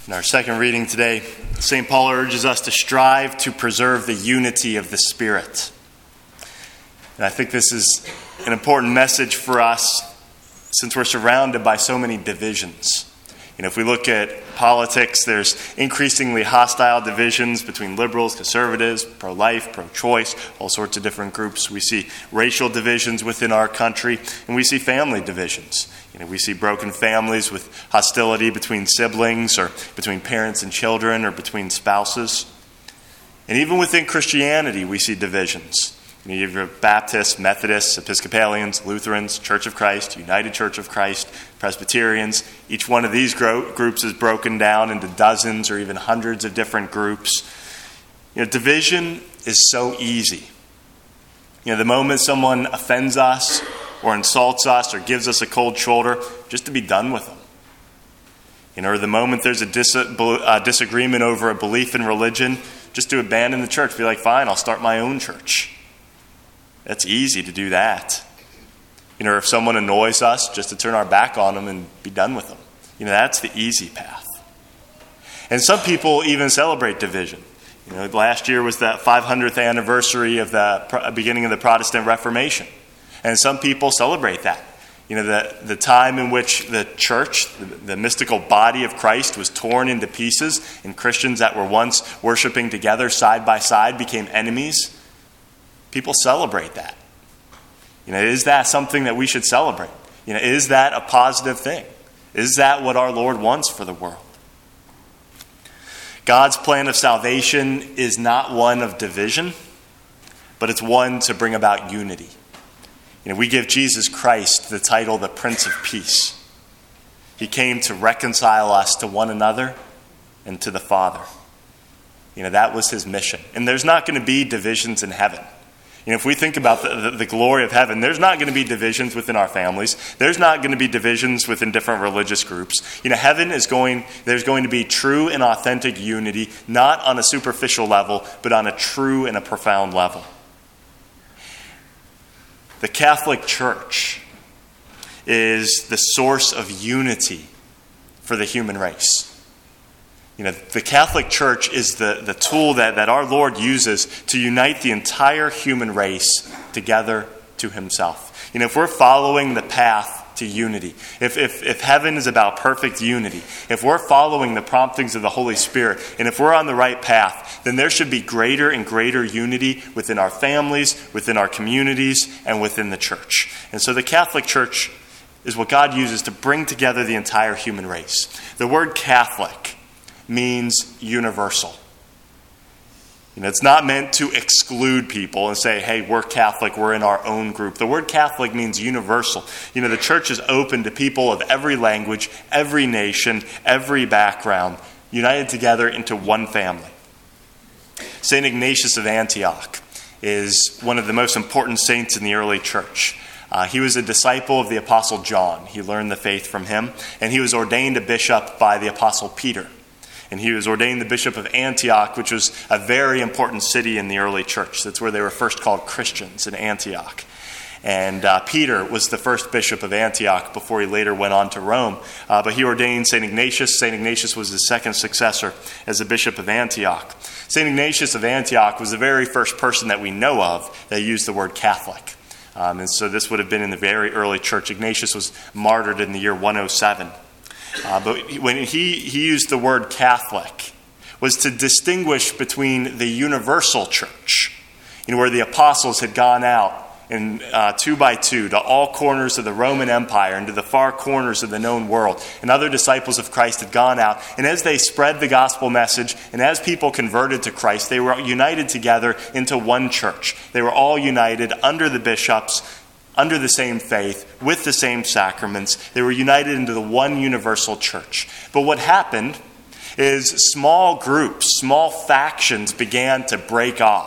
In our second reading today, St. Paul urges us to strive to preserve the unity of the Spirit. And I think this is an important message for us since we're surrounded by so many divisions. If we look at politics, there's increasingly hostile divisions between liberals, conservatives, pro-life, pro-choice, all sorts of different groups. We see racial divisions within our country, and we see family divisions. We see broken families with hostility between siblings or between parents and children or between spouses. And even within Christianity, we see divisions. You have your Baptists, Methodists, Episcopalians, Lutherans, Church of Christ, United Church of Christ, Presbyterians. Each one of these groups is broken down into dozens or even hundreds of different groups. Division is so easy. The moment someone offends us or insults us or gives us a cold shoulder, just to be done with them. Or the moment there's a disagreement over a belief in religion, just to abandon the church. Be like, fine, I'll start my own church. It's easy to do that. Or if someone annoys us, just to turn our back on them and be done with them. That's the easy path. And some people even celebrate division. Last year was the 500th anniversary of the beginning of the Protestant Reformation. And some people celebrate that. The time in which the church, the mystical body of Christ, was torn into pieces, and Christians that were once worshiping together side by side became enemies. People celebrate that. Is that something that we should celebrate? Is that a positive thing? Is that what our Lord wants for the world? God's plan of salvation is not one of division, but it's one to bring about unity. We give Jesus Christ the title, the Prince of Peace. He came to reconcile us to one another and to the Father. That was his mission. And there's not going to be divisions in heaven. If we think about the glory of heaven, there's not going to be divisions within our families. There's not going to be divisions within different religious groups. There's going to be true and authentic unity, not on a superficial level, but on a true and a profound level. The Catholic Church is the source of unity for the human race. The Catholic Church is the tool that our Lord uses to unite the entire human race together to himself. If we're following the path to unity, if heaven is about perfect unity, if we're following the promptings of the Holy Spirit, and if we're on the right path, then there should be greater and greater unity within our families, within our communities, and within the church. And so the Catholic Church is what God uses to bring together the entire human race. The word Catholic means universal. It's not meant to exclude people and say, hey, we're Catholic, we're in our own group. The word Catholic means universal. The church is open to people of every language, every nation, every background, united together into one family. St. Ignatius of Antioch is one of the most important saints in the early church. He was a disciple of the Apostle John. He learned the faith from him, and he was ordained a bishop by the Apostle Peter. And he was ordained the bishop of Antioch, which was a very important city in the early church. That's where they were first called Christians, in Antioch. And Peter was the first bishop of Antioch before he later went on to Rome. But he ordained St. Ignatius. St. Ignatius was his second successor as a bishop of Antioch. St. Ignatius of Antioch was the very first person that we know of that used the word Catholic. And so this would have been in the very early church. Ignatius was martyred in the year 107. But when he used the word Catholic, was to distinguish between the universal church, where the apostles had gone out and 2 by 2 to all corners of the Roman Empire and to the far corners of the known world. And other disciples of Christ had gone out. And as they spread the gospel message and as people converted to Christ, they were united together into one church. They were all united under the bishops, under the same faith, with the same sacraments. They were united into the one universal church. But what happened is small groups, small factions began to break off.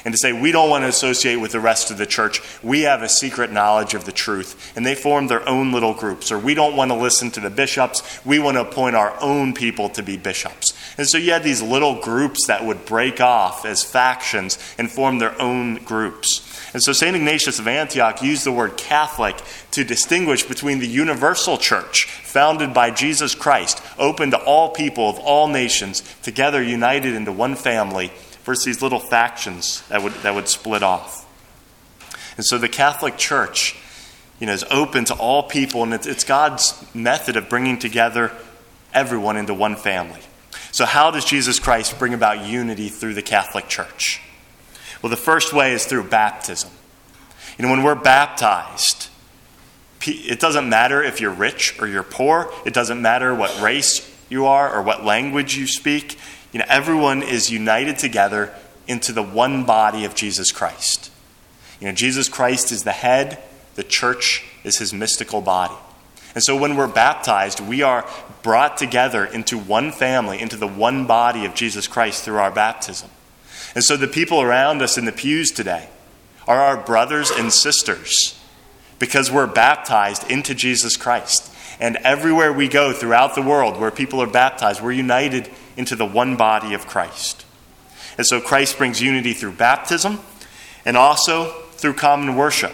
and to say we don't want to associate with the rest of the church. We have a secret knowledge of the truth. And they formed their own little groups. Or we don't want to listen to the bishops. We want to appoint our own people to be bishops. And so you had these little groups that would break off as factions and form their own groups. And so St. Ignatius of Antioch used the word Catholic to distinguish between the universal church founded by Jesus Christ, open to all people of all nations, together united into one family, versus these little factions that would split off. And so the Catholic Church, is open to all people, and it's God's method of bringing together everyone into one family. So how does Jesus Christ bring about unity through the Catholic Church? Well, the first way is through baptism. When we're baptized, it doesn't matter if you're rich or you're poor. It doesn't matter what race you are or what language you speak. Everyone is united together into the one body of Jesus Christ. Jesus Christ is the head. The church is his mystical body. And so when we're baptized, we are brought together into one family, into the one body of Jesus Christ through our baptism. And so the people around us in the pews today are our brothers and sisters because we're baptized into Jesus Christ. And everywhere we go throughout the world where people are baptized, we're united into the one body of Christ. And so Christ brings unity through baptism and also through common worship.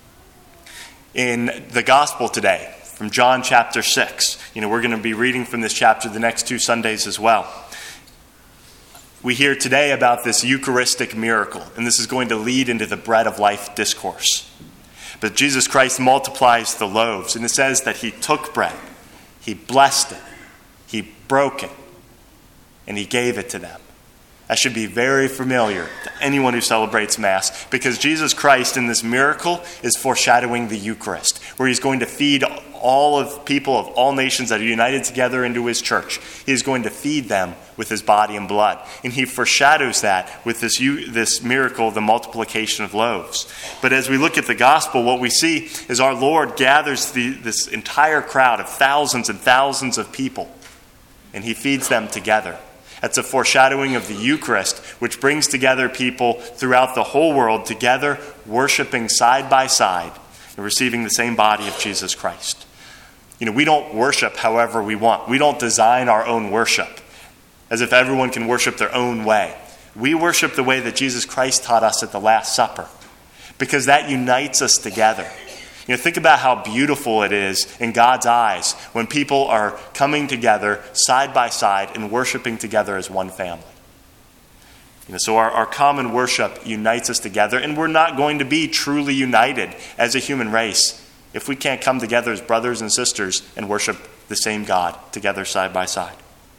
In the gospel today, from John chapter 6, we're going to be reading from this chapter the next 2 Sundays as well. We hear today about this Eucharistic miracle, and this is going to lead into the bread of life discourse. But Jesus Christ multiplies the loaves, and it says that he took bread, he blessed it, he broke it, and he gave it to them. That should be very familiar to anyone who celebrates Mass, because Jesus Christ in this miracle is foreshadowing the Eucharist, where he's going to feed all of people of all nations that are united together into his church. He is going to feed them with his body and blood. And he foreshadows that with this miracle, the multiplication of loaves. But as we look at the gospel, what we see is our Lord gathers this entire crowd of thousands and thousands of people, and he feeds them together. That's a foreshadowing of the Eucharist, which brings together people throughout the whole world together, worshiping side by side and receiving the same body of Jesus Christ. We don't worship however we want. We don't design our own worship as if everyone can worship their own way. We worship the way that Jesus Christ taught us at the Last Supper, because that unites us together. Think about how beautiful it is in God's eyes when people are coming together side by side and worshiping together as one family. So our common worship unites us together, and we're not going to be truly united as a human race if we can't come together as brothers and sisters and worship the same God together side by side.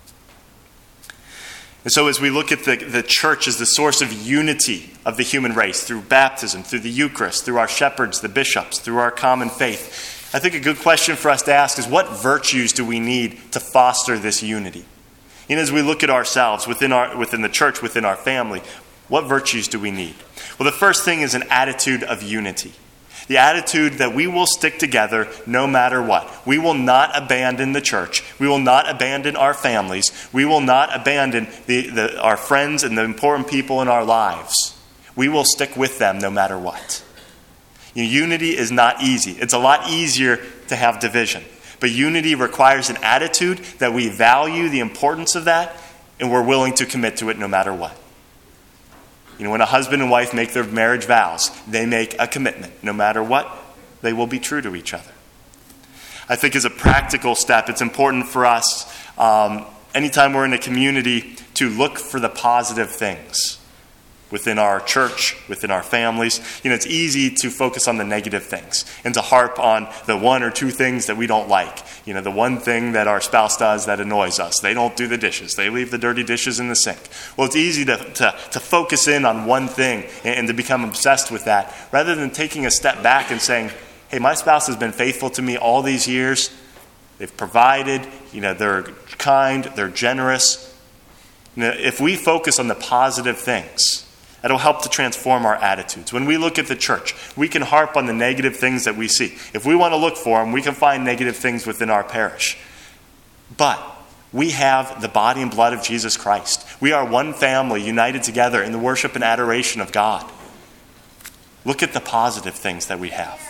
And so as we look at the church as the source of unity of the human race through baptism, through the Eucharist, through our shepherds, the bishops, through our common faith, I think a good question for us to ask is, what virtues do we need to foster this unity? As we look at ourselves within the church, within our family, what virtues do we need? Well, the first thing is an attitude of unity. The attitude that we will stick together no matter what. We will not abandon the church. We will not abandon our families. We will not abandon our friends and the important people in our lives. We will stick with them no matter what. Unity is not easy. It's a lot easier to have division. But unity requires an attitude that we value the importance of that, and we're willing to commit to it no matter what. When a husband and wife make their marriage vows, they make a commitment. No matter what, they will be true to each other. I think as a practical step, it's important for us, anytime we're in a community, to look for the positive things within our church, within our families. It's easy to focus on the negative things and to harp on the one or two things that we don't like. The one thing that our spouse does that annoys us. They don't do the dishes. They leave the dirty dishes in the sink. Well, it's easy to focus in on one thing and to become obsessed with that, rather than taking a step back and saying, hey, my spouse has been faithful to me all these years. They've provided, they're kind, they're generous. If we focus on the positive things, that'll help to transform our attitudes. When we look at the church, we can harp on the negative things that we see. If we want to look for them, we can find negative things within our parish. But We have the body and blood of Jesus Christ. We are one family united together in the worship and adoration of God. Look at the positive things that we have.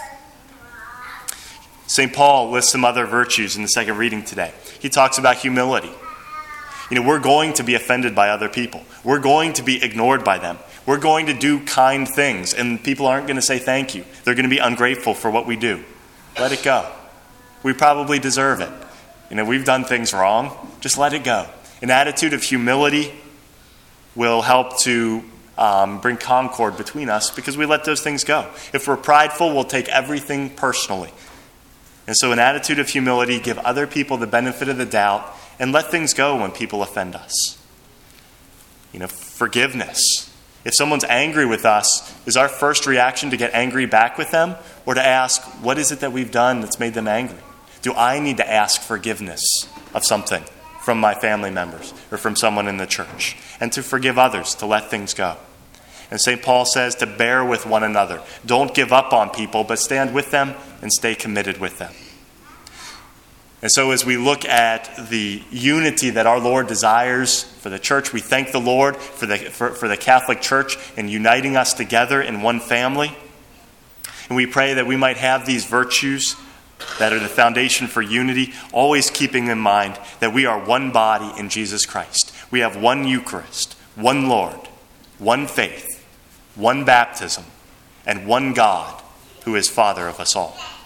St. Paul lists some other virtues in the second reading today. He talks about humility. We're going to be offended by other people. We're going to be ignored by them. We're going to do kind things, and people aren't going to say thank you. They're going to be ungrateful for what we do. Let it go. We probably deserve it. We've done things wrong. Just let it go. An attitude of humility will help to bring concord between us because we let those things go. If we're prideful, we'll take everything personally. And so an attitude of humility, give other people the benefit of the doubt, and let things go when people offend us. Forgiveness. If someone's angry with us, is our first reaction to get angry back with them or to ask, what is it that we've done that's made them angry? Do I need to ask forgiveness of something from my family members or from someone in the church? And to forgive others, to let things go. And St. Paul says to bear with one another. Don't give up on people, but stand with them and stay committed with them. And so as we look at the unity that our Lord desires for the church, we thank the Lord for the Catholic Church in uniting us together in one family. And we pray that we might have these virtues that are the foundation for unity, always keeping in mind that we are one body in Jesus Christ. We have one Eucharist, one Lord, one faith, one baptism, and one God who is Father of us all.